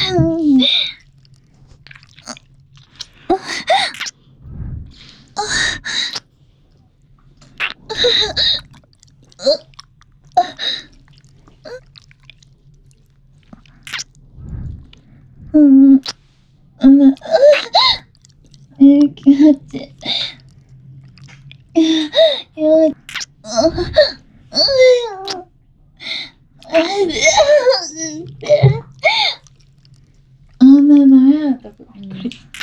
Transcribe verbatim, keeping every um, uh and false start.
うん、うん、えー、気持ちいい。気持ちいい。あんな悩んだことびっくり。